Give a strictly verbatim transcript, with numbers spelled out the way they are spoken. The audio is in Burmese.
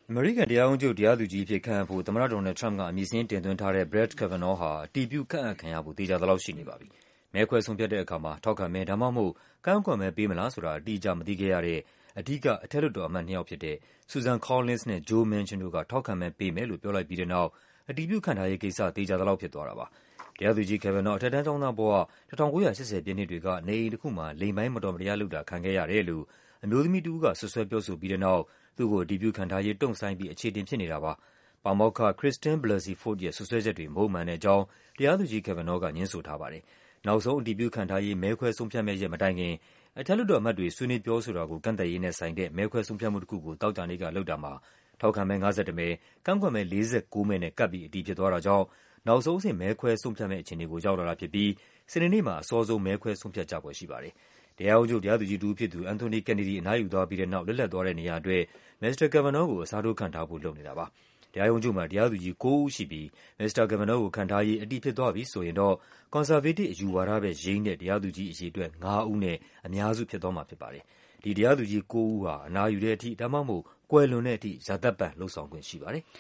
အမေရိကန်တရားရုံးချုပ်တရားသူကြီးအဖြစ်ခန့်အပ်ဖို့ သမ္မတ ဒေါ်နယ်လ်ဒ် ထရမ့်ပ်က အမည်စာရင်းတင်သွင်းထားတဲ့ Brett Kavanaugh ဟာ အတည်ပြုခန့်အပ်ခံရဖို့ သေချာသလောက်ရှိနေပါပြီ။ မဲခွဲဆုံးဖြတ်တဲ့အခါမှာ ထောက်ခံမဲ ဒါမှမဟုတ် ကန့်ကွက်မဲပေးမလားဆိုတာ အတိအကျ မသိခဲ့ရတဲ့ အဓိက အထက်လွှတ်တော်အမတ်နှစ်ယောက်ဖြစ်တဲ့ Susan Collins နဲ့ Joe Manchin တို့က ထောက်ခံမဲပေးမယ်လို့ ပြောလိုက်ပြီးတဲ့နောက် အတည်ပြုခန့်ထားရေးကိစ္စ သေချာသလောက်ဖြစ်သွားတာပါ။ တရားသူကြီး Kavanaugh အထက်တန်းကျောင်းသားဘဝ ၁၉၈၀ ပြည့်နှစ်တွေက နေအိမ်တခုမှာ လိင်ပိုင်း မတော်မတရားလုပ်တာ ခံခဲ့ရတယ်လို့ အမျိုးသမီးတဦးက စွပ်စွဲပြောဆိုပြီးတဲ့နောက် သူ့ကို အတည်ပြုခန့်ထားရေး တုန့်ဆိုင်းပြီး အခြေအတင်ဖြစ်နေတာပါ။ ပါမောက္ခ Christine Blasey Ford ရဲ့ စွပ်စွဲချက်တွေ မဟုတ်မှန်တဲ့အကြောင်း တရားသူကြီး Kavanaugh က ငြင်းဆိုထားပါတယ်။ နောက်ဆုံး အတည်ပြုခန့်ထားရေး မဲခွဲဆုံးဖြတ်မယ့်ရက်မတိုင်ခင် အထက်လွှတ်တော်အမတ်တွေ ဆွေးနွေးပြောဆိုတာကို ကန့်သတ်ရေးနဲ့ဆိုင်တဲ့ မဲခွဲဆုံးဖြတ်မှုတခုကို သောကြာနေ့ကလုပ်တာမှာ ထောက်ခံမဲ ၅၁ မဲ၊ ကန့်ကွက်မဲ ၄၉ မဲနဲ့ ကပ်ပြီး အတည်ဖြစ်သွားတာကြောင့် နောက်ဆုံးအဆင့် မဲခွဲဆုံးဖြတ်မယ့်အခြေအနေကို ရောက်လာတာဖြစ်ပြီး စနေနေ့မှာ အစောဆုံး မဲခွဲဆုံးဖြတ်ကြဖွယ်ရှိပါတယ်။ တရားရုံးချုပ် တရားသူကြီးတဦးဖြစ်သူ Anthony Kennedy အနားယူသွားပြီးတဲ့နောက် လစ်လပ်သွားတဲ့နေရာအတွက် မစ္စတာ Kavanaugh ကို အစားထိုးခန့်ထားဖို့ လုပ်နေတာပါ။ တရားရုံးချုပ်မှာ တရားသူကြီး ကိုးဦးရှိပြီး မစ္စတာ Kavanaugh ကိုခန့်ထားရေး အတည်ဖြစ်သွားပြီဆိုရင်တော့ ကွန်ဆာဗေးတစ် အယူဝါဒဘက်ယိမ်းတဲ့ တရားသူကြီးအရေအတွက် ငါးဦးနဲ့ အများစုဖြစ်သွားမှာဖြစ်ပါတယ်။ ဒီတရားသူကြီးကိုးဦးဟာ အနားယူတဲ့အထိ ဒါမှမဟုတ် ကွယ်လွန်တဲ့အထိ ရာသက်ပန်လုပ်ဆောင်ခွင့်ရှိပါတယ်။